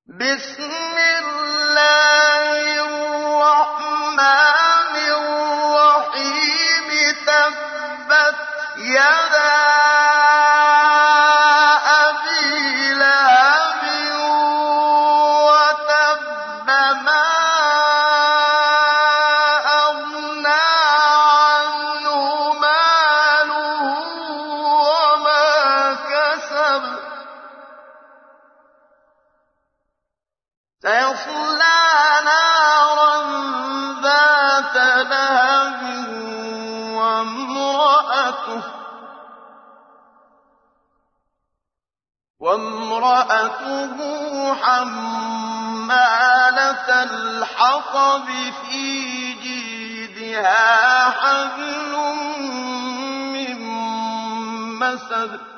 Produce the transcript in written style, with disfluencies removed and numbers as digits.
بسم الله الرحمن الرحيم تبت يدا أبي لهب وتب ما أغنى عنه ماله وما كسب سيصلى نارا ذات لهب وامرأته حمالة الحطب في جيدها حبل من مسد